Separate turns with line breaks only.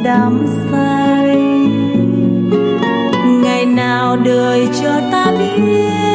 đắm say. Ngày nào đời cho ta biết